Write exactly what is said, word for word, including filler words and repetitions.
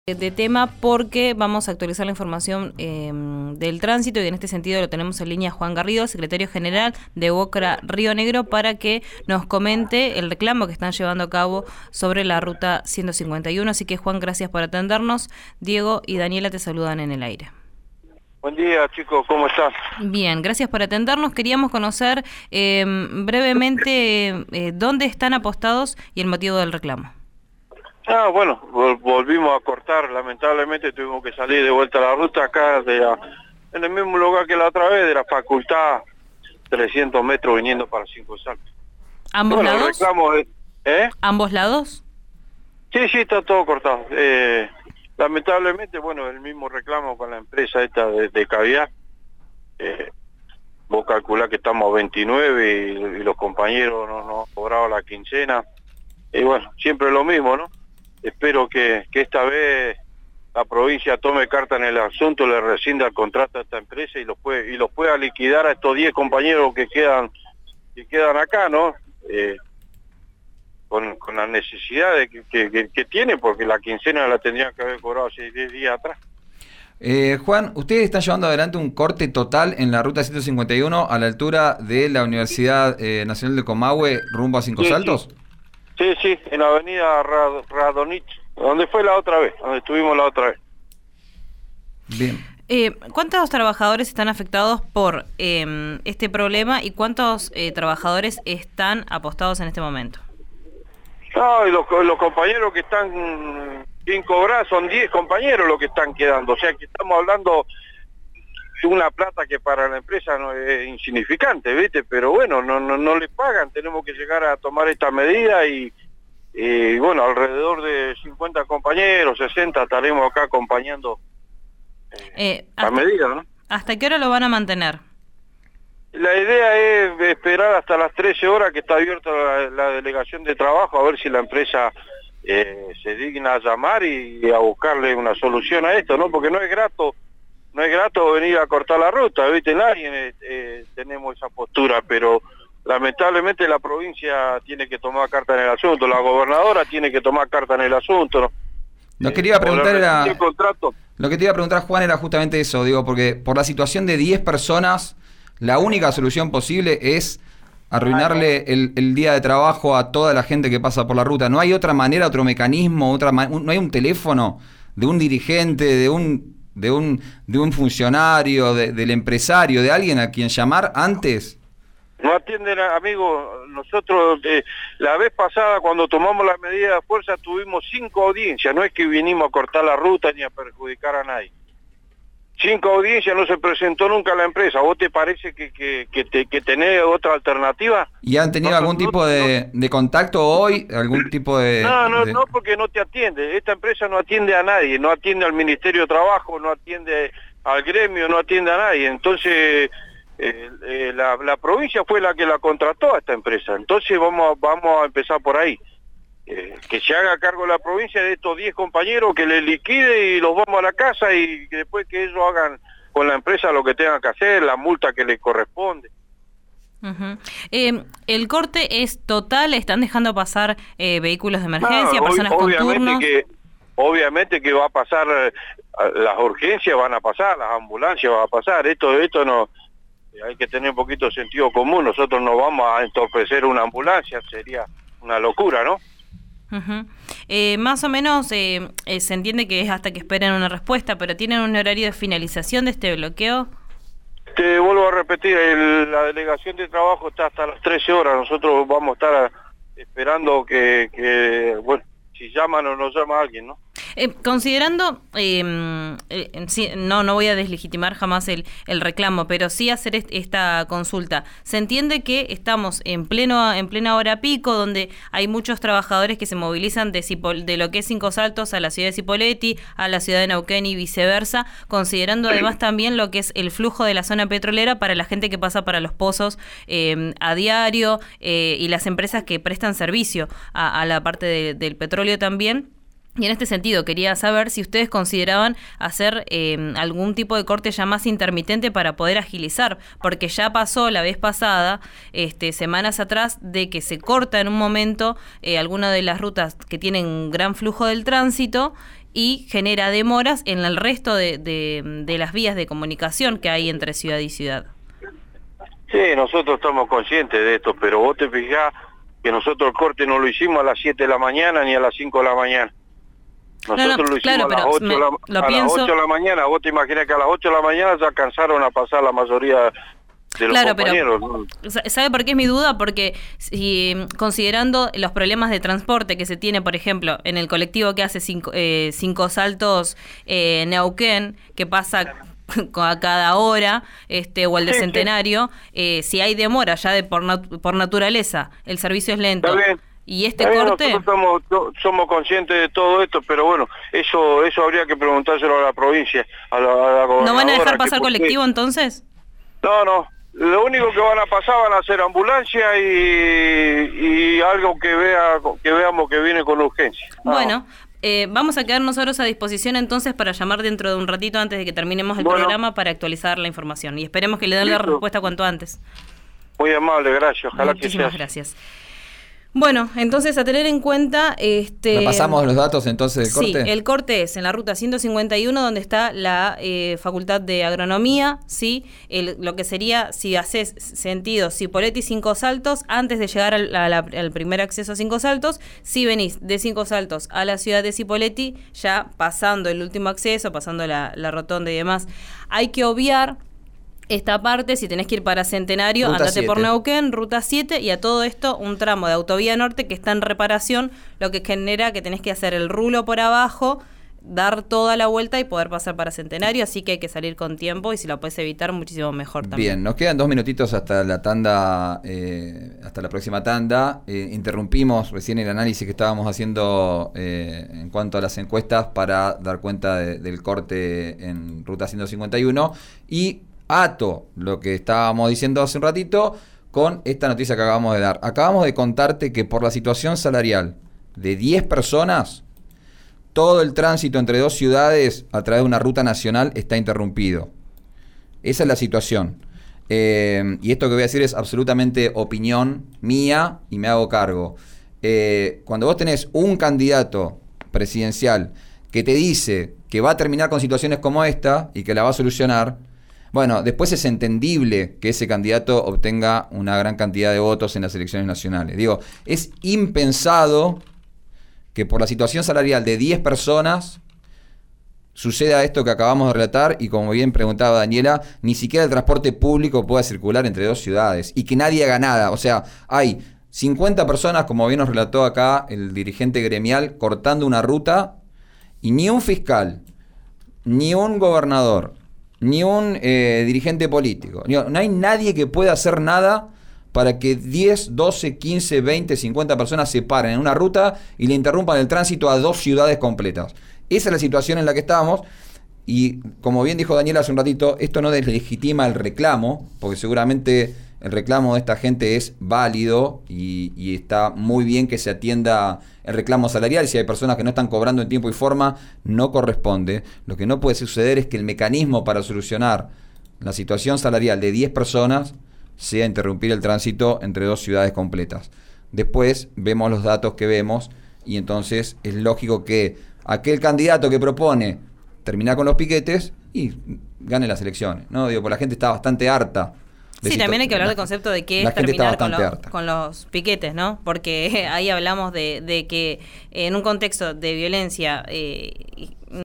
De tema porque vamos a actualizar la información eh, del tránsito y en este sentido lo tenemos en línea Juan Garrido, secretario general de Bocra Río Negro, para que nos comente el reclamo que están llevando a cabo sobre la ruta ciento cincuenta y uno. Así que Juan, gracias por atendernos. Diego y Daniela te saludan en el aire. Buen día, chicos, ¿cómo están? Bien, gracias por atendernos. Queríamos conocer eh, brevemente eh, dónde están apostados y el motivo del reclamo. Ah, bueno, vol volvimos a cortar, lamentablemente tuvimos que salir de vuelta a la ruta acá, de la, en el mismo lugar que la otra vez, de la facultad, trescientos metros viniendo para Cinco Saltos. ¿Ambos bueno, lados? El reclamo es, ¿eh? ¿Ambos lados? Sí, sí, está todo cortado. Eh, lamentablemente, bueno, el mismo reclamo con la empresa esta de, de caviar. Eh, vos calculás que estamos a veintinueve y, y los compañeros no nos han cobrado la quincena. Y bueno, siempre lo mismo, ¿no? Espero que, que esta vez la provincia tome carta en el asunto, le rescinda el contrato a esta empresa y los puede, y los pueda liquidar a estos diez compañeros que quedan que quedan acá, ¿no? Eh, con, con la necesidad de que, que, que, que tiene, porque la quincena la tendrían que haber cobrado hace diez días atrás. Eh, Juan, ustedes están llevando adelante un corte total en la ruta ciento cincuenta y uno a la altura de la Universidad eh, Nacional de Comahue rumbo a Cinco Sí, Saltos. Sí. Sí, sí, en la avenida Rad Radonich, donde fue la otra vez, donde estuvimos la otra vez. Bien. Eh, ¿Cuántos trabajadores están afectados por eh, este problema y cuántos eh, trabajadores están apostados en este momento? No, y los, los compañeros que están sin cobrar son diez compañeros los que están quedando, o sea que estamos hablando de una plata que para la empresa no es insignificante, ¿viste? Pero bueno, no, no, no le pagan, tenemos que llegar a tomar esta medida y, y bueno, alrededor de cincuenta compañeros, sesenta estaremos acá acompañando eh, eh, la hasta, medida, ¿no? ¿Hasta qué hora lo van a mantener? La idea es esperar hasta las trece horas que está abierta la, la delegación de trabajo, a ver si la empresa eh, se digna a llamar y, y a buscarle una solución a esto, ¿no? Porque no es grato No es grato venir a cortar la ruta, ¿viste? Nadie eh, tenemos esa postura, pero lamentablemente la provincia tiene que tomar carta en el asunto, la gobernadora tiene que tomar carta en el asunto, ¿no? Lo que te iba a preguntar era... el contrato. Lo que te iba a preguntar, Juan, era justamente eso, digo, porque por la situación de diez personas, la única solución posible es arruinarle el, el día de trabajo a toda la gente que pasa por la ruta. ¿No hay otra manera, otro mecanismo, otra ma- no hay un teléfono de un dirigente, de un... de un de un funcionario, de, del empresario, de alguien a quien llamar antes? No atienden, amigo. Nosotros eh, la vez pasada cuando tomamos la medida de fuerza tuvimos cinco audiencias, no es que vinimos a cortar la ruta ni a perjudicar a nadie. Cinco audiencias, no se presentó nunca la empresa. ¿Vos te parece que, que, que, te, que tenés otra alternativa? ¿Y han tenido no, algún no, tipo de, de contacto hoy? ¿Algún tipo de...? No, no, de... no, porque no te atiende. Esta empresa no atiende a nadie, no atiende al Ministerio de Trabajo, no atiende al gremio, no atiende a nadie. Entonces, eh, eh, la, la provincia fue la que la contrató a esta empresa. Entonces vamos, vamos a empezar por ahí. Eh, que se haga cargo la provincia de estos diez compañeros, que les liquide y los vamos a la casa y que después que ellos hagan con la empresa lo que tengan que hacer, la multa que les corresponde. Uh-huh. eh, ¿El corte es total? ¿Están dejando pasar eh, vehículos de emergencia, no, personas ob con obviamente turnos? Que, obviamente que va a pasar, eh, las urgencias van a pasar, las ambulancias van a pasar, esto, esto no... Hay que tener un poquito de sentido común, nosotros no vamos a entorpecer una ambulancia, sería una locura, ¿no? Uh-huh. eh, más o menos eh, eh, se entiende que es hasta que esperen una respuesta, pero ¿tienen un horario de finalización de este bloqueo? Te vuelvo a repetir, el, la delegación de trabajo está hasta las trece horas, nosotros vamos a estar a, esperando que, que, bueno, si llaman o nos llama alguien, ¿no? Eh, considerando, eh, eh, sí, no no voy a deslegitimar jamás el, el reclamo, pero sí hacer est esta consulta. Se entiende que estamos en pleno en plena hora pico, donde hay muchos trabajadores que se movilizan de, Cipol de lo que es Cinco Saltos a la ciudad de Cipolletti, a la ciudad de Neuquén y viceversa, considerando además también lo que es el flujo de la zona petrolera para la gente que pasa para los pozos eh, a diario eh, y las empresas que prestan servicio a, a la parte de, del petróleo también. Y en este sentido, quería saber si ustedes consideraban hacer eh, algún tipo de corte ya más intermitente para poder agilizar, porque ya pasó la vez pasada, este, semanas atrás, de que se corta en un momento eh, alguna de las rutas que tienen gran flujo del tránsito y genera demoras en el resto de, de, de las vías de comunicación que hay entre ciudad y ciudad. Sí, nosotros estamos conscientes de esto, pero vos te fijás que nosotros el corte no lo hicimos a las siete de la mañana ni a las cinco de la mañana. Nosotros no, no, lo hicimos claro, a las pero ocho, me, la, lo a pienso... las ocho de la mañana. Vos te imaginás que a las ocho de la mañana ya alcanzaron a pasar la mayoría de los claro, compañeros. Pero, ¿sabe por qué es mi duda? Porque si considerando los problemas de transporte que se tiene, por ejemplo, en el colectivo que hace cinco, eh, cinco saltos eh, Neuquén, que pasa a cada hora, este o el de sí, Centenario, sí. eh, si hay demora ya de por, nat por naturaleza, el servicio es lento. Está bien. Y este Bien, corte... nosotros somos, somos conscientes de todo esto, pero bueno, eso eso habría que preguntárselo a la provincia, a la, a la ¿No van a dejar pasar colectivo entonces? No, no. Lo único que van a pasar van a ser ambulancia y, y algo que vea que veamos que viene con urgencia. Bueno, eh, vamos a quedar nosotros a disposición entonces para llamar dentro de un ratito antes de que terminemos el bueno, programa para actualizar la información. Y esperemos que le den ¿listo? La respuesta cuanto antes. Muy amable, gracias. Ojalá Muchísimas que sea. gracias. Bueno, entonces a tener en cuenta... este ¿Repasamos los datos entonces del corte? Sí, el corte es en la ruta ciento cincuenta y uno, donde está la eh, Facultad de Agronomía, ¿sí? El, lo que sería, si haces sentido Cipolletti Cinco Saltos, antes de llegar al, a la, al primer acceso a Cinco Saltos, si venís de Cinco Saltos a la ciudad de Cipolletti, ya pasando el último acceso, pasando la, la rotonda y demás, hay que obviar esta parte. Si tenés que ir para Centenario, ruta andate siete. Por Neuquén, ruta siete, y a todo esto un tramo de autovía norte que está en reparación, lo que genera que tenés que hacer el rulo por abajo, dar toda la vuelta y poder pasar para Centenario, así que hay que salir con tiempo y si lo puedes evitar muchísimo mejor también. Bien, nos quedan dos minutitos hasta la tanda, eh, hasta la próxima tanda. Eh, interrumpimos recién el análisis que estábamos haciendo eh, en cuanto a las encuestas para dar cuenta de, del corte en ruta ciento cincuenta y uno y ato lo que estábamos diciendo hace un ratito con esta noticia que acabamos de dar. Acabamos de contarte que por la situación salarial de diez personas, todo el tránsito entre dos ciudades a través de una ruta nacional está interrumpido. Esa es la situación. Eh, y esto que voy a decir es absolutamente opinión mía y me hago cargo. Eh, cuando vos tenés un candidato presidencial que te dice que va a terminar con situaciones como esta y que la va a solucionar, bueno, después es entendible que ese candidato obtenga una gran cantidad de votos en las elecciones nacionales. Digo, es impensado que por la situación salarial de diez personas suceda esto que acabamos de relatar y, como bien preguntaba Daniela, ni siquiera el transporte público pueda circular entre dos ciudades y que nadie haga nada. O sea, hay cincuenta personas, como bien nos relató acá el dirigente gremial, cortando una ruta y ni un fiscal, ni un gobernador, ni un eh, dirigente político. No hay nadie que pueda hacer nada para que diez, doce, quince, veinte, cincuenta personas se paren en una ruta y le interrumpan el tránsito a dos ciudades completas. Esa es la situación en la que estamos y, como bien dijo Daniel hace un ratito, esto no deslegitima el reclamo, porque seguramente el reclamo de esta gente es válido y, y está muy bien que se atienda el reclamo salarial. Si hay personas que no están cobrando en tiempo y forma, no corresponde. Lo que no puede suceder es que el mecanismo para solucionar la situación salarial de diez personas sea interrumpir el tránsito entre dos ciudades completas. Después vemos los datos que vemos y entonces es lógico que aquel candidato que propone terminar con los piquetes y gane las elecciones, ¿no? Digo, porque la gente está bastante harta. Sí, también hay que hablar del concepto de qué es terminar con los, con los piquetes, ¿no? Porque ahí hablamos de, de que en un contexto de violencia eh,